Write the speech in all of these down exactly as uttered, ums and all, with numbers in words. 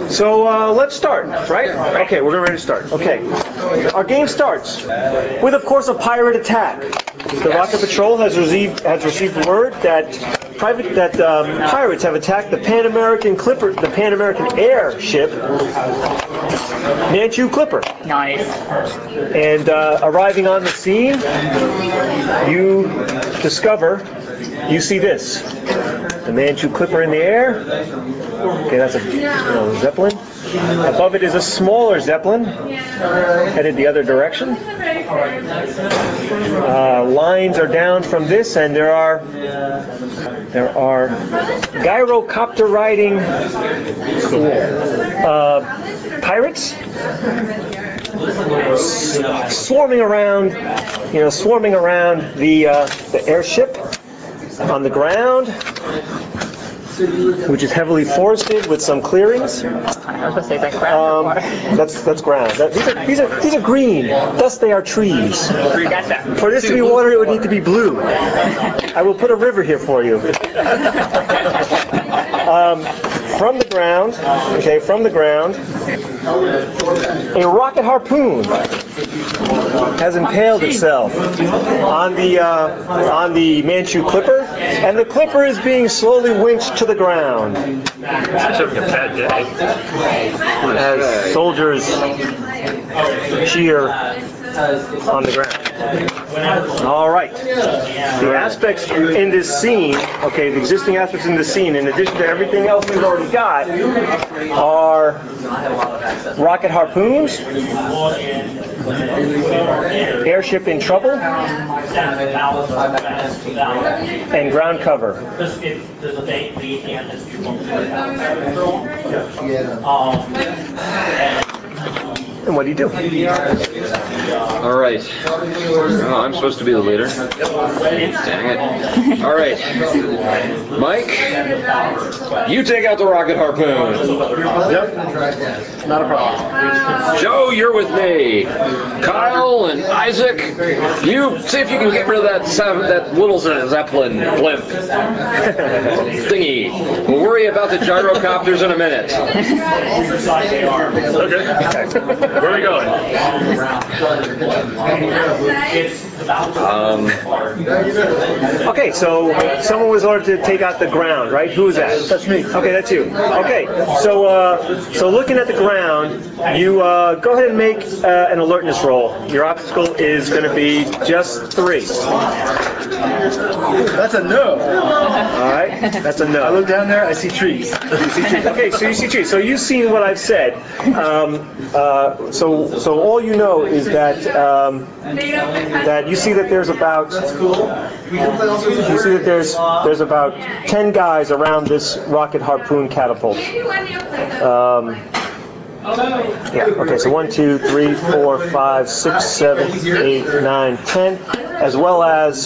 So uh, let's start, right? Okay, we're ready to start. Okay, our game starts with, of course, a pirate attack. The Rocket Patrol has received has received word that private that um, pirates have attacked the Pan American Clipper, the Pan American airship, Manchu Clipper. Nice. And uh, arriving on the scene, you discover, you see this: the Manchu Clipper in the air. Okay, that's a you know, Zeppelin. Above it is a smaller Zeppelin, headed the other direction. Uh, lines are down from this, and there are there are gyrocopter riding uh, pirates swarming around, you know, swarming around the uh, the airship on the ground, which is heavily forested with some clearings. I was going to say, is that ground Um, or water? that's that's ground. That, these are these are these are green. Thus they are trees. Gotcha. For this to be water, it would need to be blue. I will put a river here for you. Um, from the ground, okay, from the ground, a rocket harpoon has impaled itself on the uh, on the Manchu Clipper, and the Clipper is being slowly winched to the ground. It's having a bad day. As soldiers cheer on the ground. All right. The aspects in this scene, okay, the existing aspects in this scene, in addition to everything else we've already got, are rocket harpoons, airship in trouble, and ground cover. And what do you do? All right. Oh, I'm supposed to be the leader. Dang it. All right. Mike, you take out the rocket harpoon. Yep. Not a problem. Joe, you're with me. Kyle and Isaac, you see if you can get rid of that that little Zeppelin blimp thingy. We'll worry about the gyrocopters in a minute. Okay. Where are we going? Um, Okay, so someone was ordered to take out the ground, right? Who was that? That's me. Okay, that's you. Okay, so uh, so looking at the ground, you uh, go ahead and make uh, an alertness roll. Your obstacle is going to be just three. That's a no. All right, that's a no. I look down there, I see trees. Okay, so you see trees. So you've seen what I've said. Um, uh, so so all you know is that um, that you see that there's about you see that there's there's about ten guys around this rocket harpoon catapult. Um, yeah. Okay. So one, two, three, four, five, six, seven, eight, nine, ten, as well as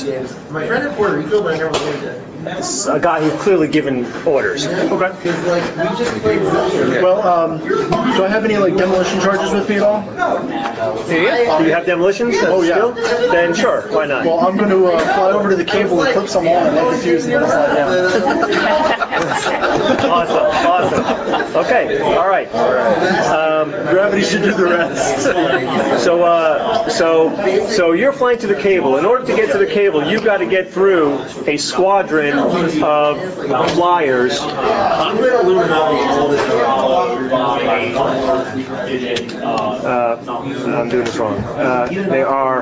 a guy who's clearly given orders. Okay. Well, um, do I have any like demolition charges with me at all? Do you? Do you have demolitions? Oh, yeah. Still? Then sure. Why not? Well, I'm going to uh, fly over to the cable and clip some on and light the fuse and then fly down. Awesome. Awesome. Okay. All right. Um, Gravity should do the rest. so, uh, so, so you're flying to the cable. In order to get to the cable, you've got to get through a squadron of flyers. Uh, I'm doing this wrong. Uh, there are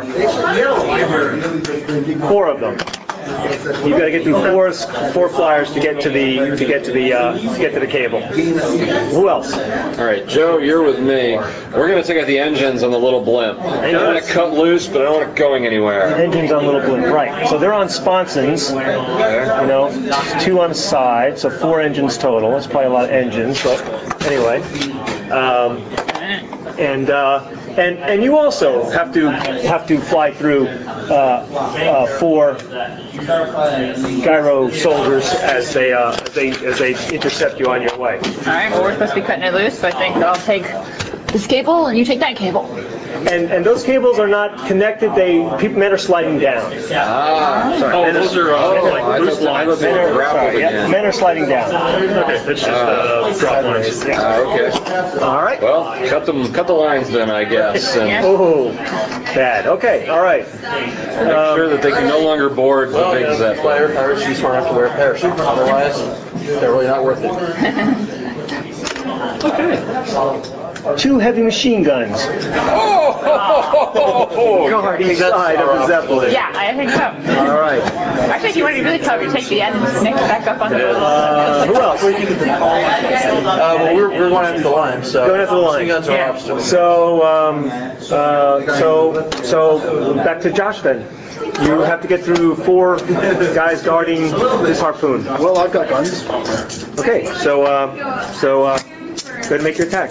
four of them. You've got to get through four four flyers to get to the to get to the uh, to get to the cable. Who else? all right, Joe, you're with me. We're going to take out the engines on the little blimp. I want to cut loose, but I don't want it going anywhere. Engines on little blimp, right? So they're on sponsons. You know, two on a side, so four engines total. That's probably a lot of engines, but anyway. Um, and uh, and and you also have to have to fly through uh, uh, four gyro soldiers as they uh, as they as they intercept you on your way. All right, well, we're supposed to be cutting it loose, so I think I'll take this cable and you take that cable. and and those cables are not connected. They people men are sliding down. Ah, sorry. Oh, Men those are uh, oh, like I loose thought, I thought lines. they were grappled Sorry, yeah, again. men are sliding down. Okay, it's just uh, drop lines. Ah, okay. All right. Well, cut them, cut the lines then, I guess, and Oh, bad. Okay. All right. make sure that they can no longer board the big Zeppelin. Fire parachute, you smart enough to wear a parachute. Otherwise, they're really not worth it. Two heavy machine guns Oh, guard each side of the Zeppelin. Yeah, I think so. All right. Actually, if you want to be really clever, take the end and connect it back up on the board. Uh, who else? Uh, well, we're, we're going after the line, so Going after the line. machine guns are Yeah. obstacles. So, um, uh, so, so back to Josh then. You have to get through four guys guarding this harpoon. Well, I've got guns. Okay, so, uh, so, uh, go ahead and make your attack.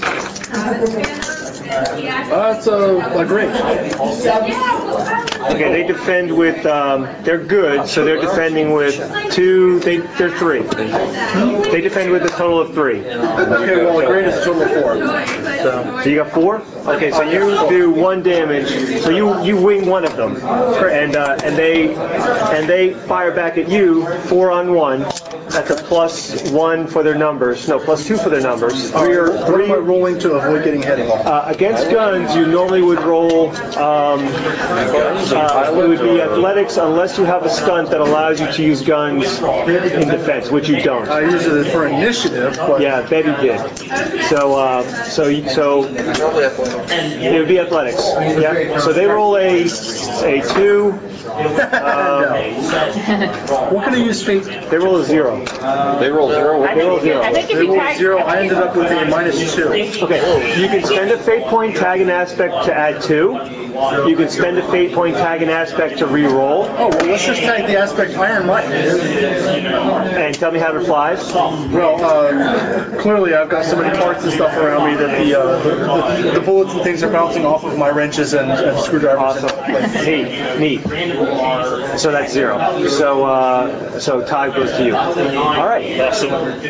Uh, it's a, a great. Okay, they defend with, um, they're good, so they're defending with two, they, they're three. They defend with a total of three. Okay, well, the great is a total of four. So, So you got four? Okay, so you do one damage, so you, you wing one of them. And, uh, and they, and they fire back at you, four on one. That's a plus one for their numbers. No, plus two for their numbers. Three or what three. am I rolling to avoid getting hit? Uh, against guns, you normally would roll. Um, uh, it would be athletics unless you have a stunt that allows you to use guns in defense, which you don't. I use it for initiative, but Yeah, Betty did. So, uh, so, so it would be athletics. Yeah. So they roll a a two. what can I use fate? They roll a zero. They roll zero. I think, roll zero. I think if They you rolled tag zero. I ended up with a minus two. Okay, you can spend a fate point, tag an aspect to add two. You can spend a fate point, tag an aspect to re-roll. Oh, well, let's just tag the aspect iron mine. And tell me how it applies. Well, uh, clearly I've got so many parts and stuff around me that the, uh, the, the, the bullets and things are bouncing off of my wrenches and, and screwdrivers. Awesome. Neat, neat. So that's zero. So, uh, so tie goes to you. All right. Awesome.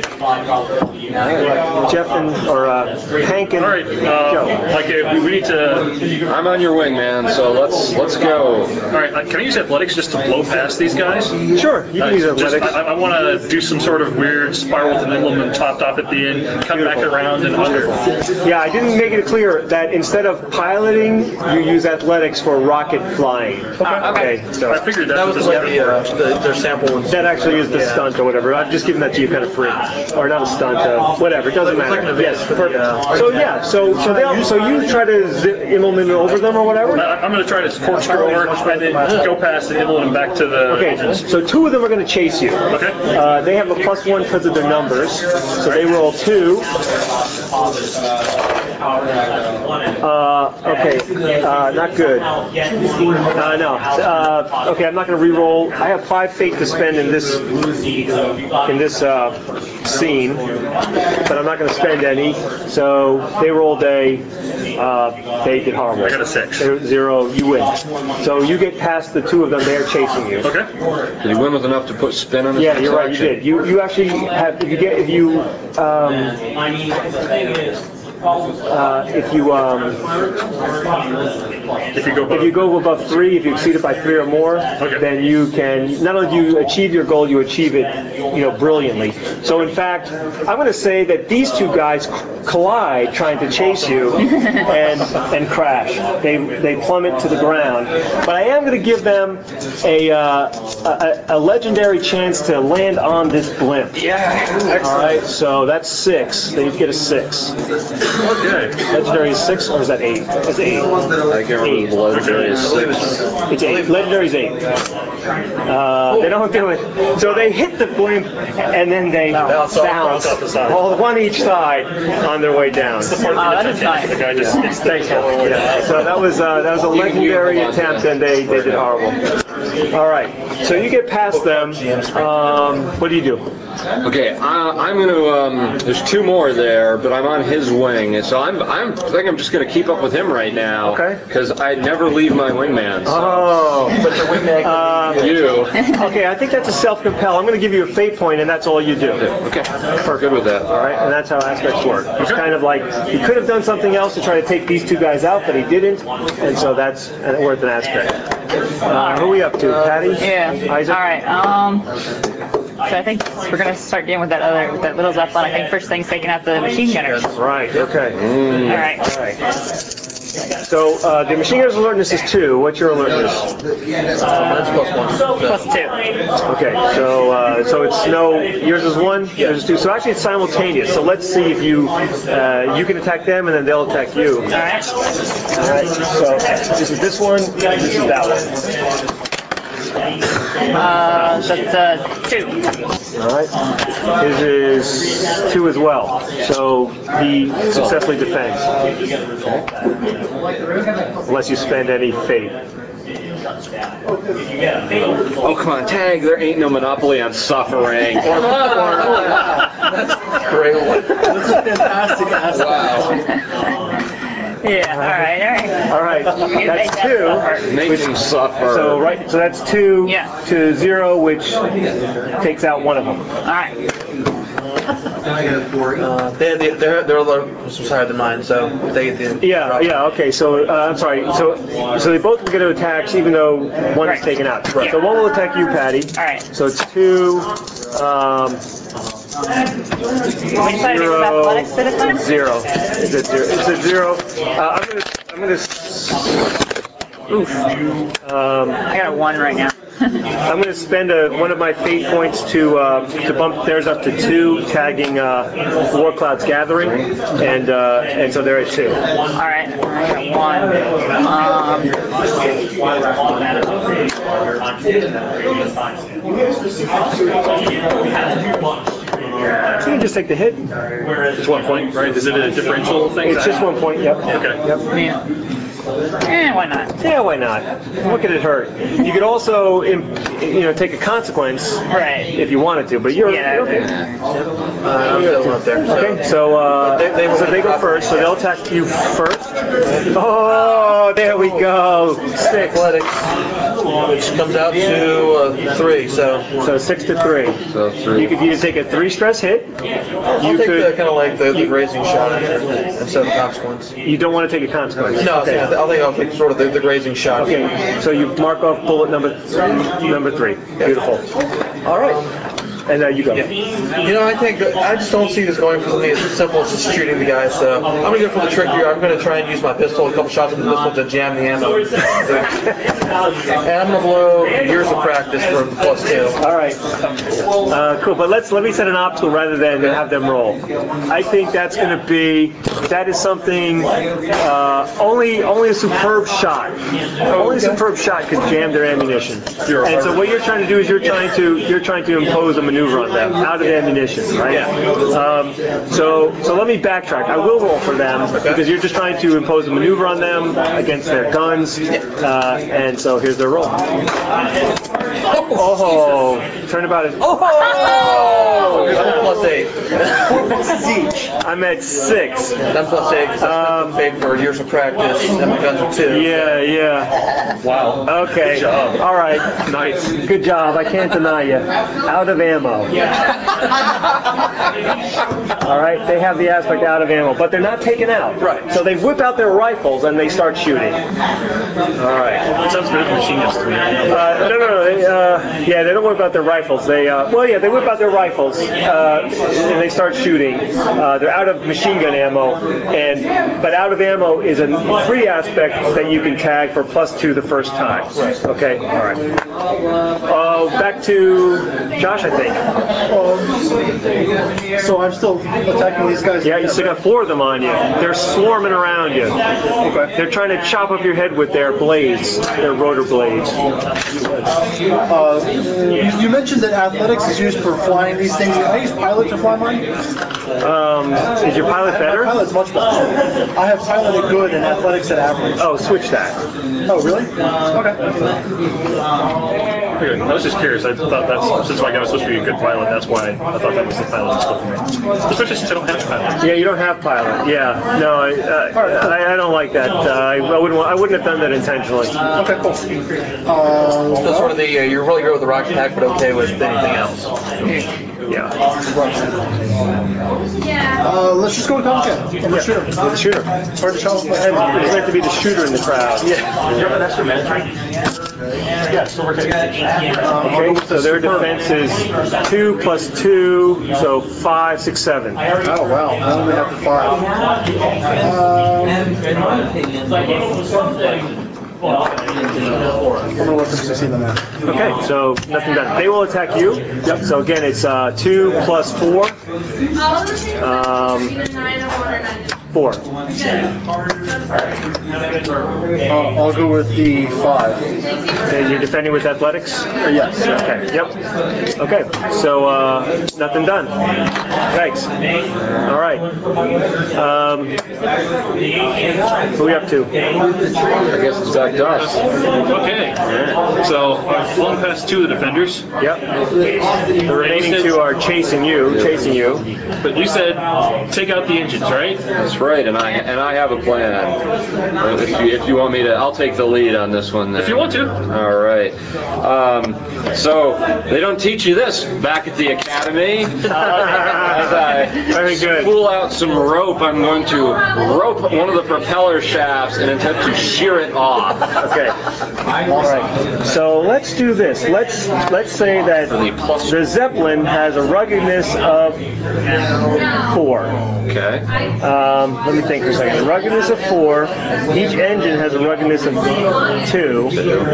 Jeff and or uh, Hank and All right, Joe. uh, okay, we, we need to. I'm on your wing, man. So let's let's go. All right, uh, can I use athletics just to blow past these guys? Sure, you can use Just- athletics. I, I want to do some sort of weird spiral with an emblem and top top at the end, cut back around and under. Yeah, I didn't make it clear that instead of piloting, you use athletics for rocket flying. okay. Okay, so I figured that's That what was this the was way the, uh, the, their sample was. that actually is the Yeah. stunt or whatever. I'm just giving that to you kind of free, or not a stunt, uh, whatever. It doesn't It's like matter. an advantage Yes, for the, perfect. uh, So yeah, so so they all, so you try to zip Immelman over them or whatever. I, I'm going to try to corkscrew over and then go past and emblem back to the. Okay, so two of them are going to chase you. Okay. Uh, they have a plus one because of their numbers, so they roll two. Uh, okay, uh, not good. Uh, no. Uh, okay, I'm not going to re-roll. I have five fate to spend in this in this uh, scene, but I'm not going to spend any. So they rolled a. Uh, they did horrible. I got a six. They- Zero. You win. So you get past the two of them. They are chasing you. Okay. Did he win with enough to put spin on his Yeah, next you're right. You action? did. You you actually have if you get if you um, uh, if you um, If you go above. if you go above three, if you exceed it by three or more, Okay. then you can not only do you achieve your goal, you achieve it, you know, brilliantly. So in fact, I'm going to say that these two guys collide trying to chase you and and crash. They they plummet to the ground. But I am going to give them a, uh, a a legendary chance to land on this blimp. Yeah. All right, so that's six. They get a six. Okay. Legendary is six, or is that eight? That's eight. I can't remember the legendary is six. It's eight. Legendary is eight. Uh, they don't do it. So they hit the blimp, and then they bounce, bounce off the side. all one each side on their way down. The part Oh, of that is nice. The guy just hits the Thanks, Hal. Yeah. So that was uh, that was a legendary attempt, and they, they did horrible. All right. So you get past them. Um, what do you do? Okay, uh, I'm going to. Um, there's two more there, but I'm on his wing, so I'm. I'm I think I'm just going to keep up with him right now. Okay. Because I never leave my wingman. So. Oh. But your wingman Um, You. Okay, I think that's a self-compel. I'm going to give you a fate point, and that's all you do. Okay. Perfect. Good with that. All right, and that's how aspects work. It's kind of like he could have done something else to try to take these two guys out, but he didn't, and so that's worth an aspect. Uh, who are we up to? Patty? Yeah. Isaac? All right. Um. So I think we're gonna start dealing with that other, with that little Zeppelin. I think first thing's taking out the machine gunners. Right. Okay. Mm. All right. All right. So uh, the machine gunner's alertness is two. What's your alertness? Mine's plus one. Plus two. Okay. So uh, so it's no. Yours is one. Yours is two. So actually it's simultaneous. So let's see if you uh, you can attack them and then they'll attack you. All right. All right. So this is this one. This is that one. Uh, that's uh, two. All right. His is two as well. So he successfully defends. Unless you spend any fate. Oh, come on, tag. There ain't no monopoly on suffering. Or, or, wow. That's a great one. That's a fantastic aspect. Wow. Yeah. All right. All right. All right. That's two. Make them suffer. So right. So that's two Yeah. to zero, which takes out one of them. All right. Uh, they, they, they're, they're a little higher than mine, so they get the. Yeah. Yeah. Okay. So uh, I'm sorry. So so they both will get attacks, even though one Right. is taken out. Right. So one will attack you, Patty. All right. So it's two. Um, We decided it was Zero. athletics for this time. Zero. Is it zero? Is it zero? Uh, I'm gonna. I'm gonna. s- Oof. Um, I got a one right now. I'm gonna spend a, one of my fate points to uh, to bump theirs up to two, tagging uh, War Cloud's Gathering, and uh, and so they're at two. All right. I got one. So you can just take the hit. It's one point, right? Is it a differential thing? It's just one point. Yep. Okay. Yep. Um, yeah. Eh, why not? Yeah, why not? What could it hurt? You could also, im- you know, take a consequence Right. if you wanted to, but you're, Yeah, you're okay. Uh, I'm still up there. So. Okay, so uh, They- they will so they go attack first, so me. they'll attack you first. Oh, there we go. Six. Athletics, which comes out to uh, three, so. So six to three. So three. You could either take a three stress hit. I'll You take could. the kind of like the, the grazing shot instead of the consequence. You don't want to take a consequence. No, Okay. I think I'll take sort of the, the grazing shot. Okay. So you mark off bullet number number three. Beautiful. All right. And now you go. You know, I think that I just don't see this going for something as simple as just shooting the guy. So I'm gonna go for the trick here. I'm gonna try and use my pistol, a couple shots with the pistol to jam the ammo, and I'm gonna blow years of practice for the plus two. All right. Uh, cool. But let's let me set an obstacle rather than have them roll. I think that's going to be that is something uh, only only a superb shot. Only a superb shot could jam their ammunition. And so what you're trying to do is you're trying to you're trying to impose a maneuver on them out of ammunition, right? Um, so so let me backtrack. I will roll for them because you're just trying to impose a maneuver on them against their guns. Uh, and so here's their roll. Oh, turnabout is. Oh! I'm at plus eight. I'm at six. I'm plus eight because I spent the fate for years of practice, and my guns are two. Yeah, yeah. Wow. Okay. Good job. All right. Nice. Good job. I can't deny you. Out of ammo. All right. They have the aspect out of ammo, but they're not taken out. Right. So they whip out their rifles and they start shooting. All right. That sounds better than machine guns to me. Uh, no, no, no. They, uh, yeah, they don't whip out their rifles. They, uh, well, yeah, they whip out their rifles uh, and they start shooting. Uh, they're out of machine gun ammo, and but out of ammo is a free aspect that you can tag for plus two the first time. Okay. All right. Uh, back to Josh, I think. Um, so I'm still attacking these guys? Yeah, you still got four of them on you. They're swarming around you. Okay. They're trying to chop up your head with their blades, their rotor blades. Uh, you, you mentioned that athletics is used for flying these things. Can I use pilot to fly mine? Um, is your pilot better? My pilot's much better. I have pilot at good and athletics at average. Oh, switch that. Oh, really? Okay. Okay. I was just curious. I thought that's since my guy was supposed to be a good pilot. That's why I thought that was the pilot skill for me. Especially since I don't have a pilot. Yeah, you don't have pilot. Yeah, no, I, uh, I, I don't like that. Uh, I, I wouldn't. I wouldn't have done that intentionally. Okay, cool. Uh, So sort of the uh, you're really good with the rocket pack, but okay with anything else. Yeah. Uh, let's just go with Tomcat. I'm a shooter. You're the shooter. It's hard to tell. It's meant to be the shooter in the crowd. Yeah. Do you have an extra management? Yeah, so we're Okay, so their defense is two plus two, so five, six, seven. Oh wow, I only have the five. Um, I'm gonna let them succeed on that. Okay, so nothing done. They will attack you. Yep. So again, it's uh, two plus four. Um, four. Uh, I'll go with the five. And you're defending with athletics? Uh, yes. Okay, yep. Okay, so uh, nothing done. Thanks. All right. Um, what are we up to? I guess it's back to us. Okay. So I've flown past two of the defenders. Yep. The remaining two are chasing you, chasing you. But you said take out the engines, right? That's right, and I and I have a plan. If you if you want me to, I'll take the lead on this one. Then. If you want to. All right. Um, so they don't teach you this back at the academy. As I Very good. pull out some rope, I'm going to rope one of the propeller shafts and attempt to shear it off. Okay. All right. So let's do this. Let's let's say that the Zeppelin has a ruggedness of four. Okay. Um, let me think for a second. A ruggedness of four. Each engine has a ruggedness of two.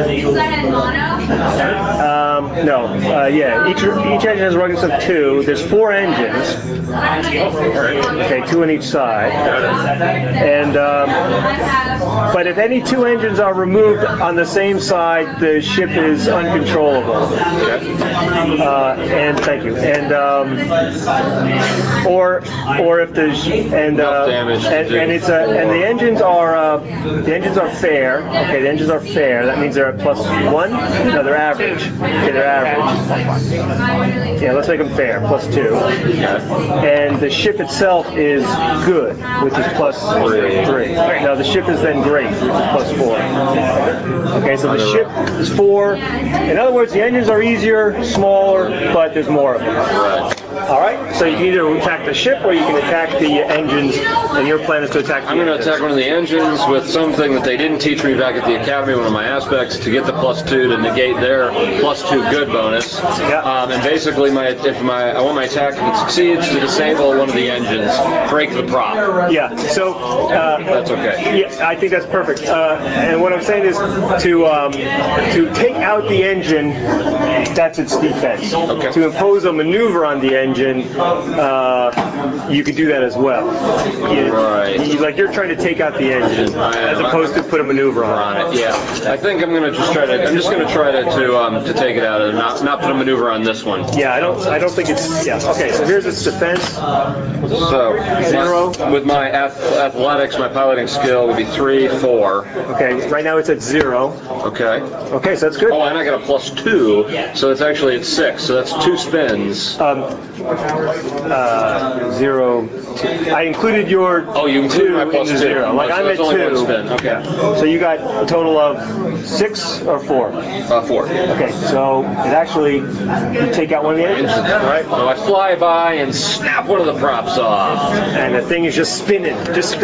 Um, no. Uh, yeah. Each each engine has a ruggedness of two. There's four engines. Okay, two on each side. And um, but if any two engines are removed on the same side, the ship is uncontrollable. Uh, and thank you. And um, or or if the and uh, damage to and, do and it's a and the engines are uh, the engines are fair. Okay, the engines are fair. That means they're at plus one. No, they're average. Okay, they're average. Yeah, let's make them fair. Plus two. And the ship itself is good, which is plus three. three. Now the ship is then great, which is plus four. Okay, so the ship is four. In other words, the engines are easier, smaller, but there's more of them. All right, so you can either attack the ship or you can attack the engines, and your plan is to attack the I'm going to engines. attack one of the engines with something that they didn't teach me back at the academy, one of my aspects, to get the plus two to negate their plus two good bonus. Yeah. Um, and basically, my if my I want my attack, if it succeeds, to disable one of the engines, break the prop. Yeah, so uh, That's okay. yeah, I think that's perfect. Uh, and what I'm saying is to um, to take out the engine. That's its defense. Okay. To impose a maneuver on the engine, uh, you can do that as well. You, Right. you- like you're trying to take out the engine I am. as opposed to put a maneuver on. On it, yeah. I think I'm going to just try to. I'm just going to try to to, um, to take it out and not not put a maneuver on this one. Yeah, I don't. I don't think it's. Yeah. Okay. So here's its defense. So Zero. my, with my ath- athletics, my piloting skill would be three, four. Okay. Right now it's at zero. Okay. Okay. So that's good. Oh, and I got a plus two, so it's actually at six. So that's two spins. Um, uh, zero. Two. I included your. Oh, you included two my plus in the two. zero. Like Oh, so I'm that's at only two. one spin. Okay. So you got a total of six or four. Uh, four. Okay. So it actually you take out one of the engines. All right. So I fly by and snap one of the props off. And the thing is just spinning, just spinning.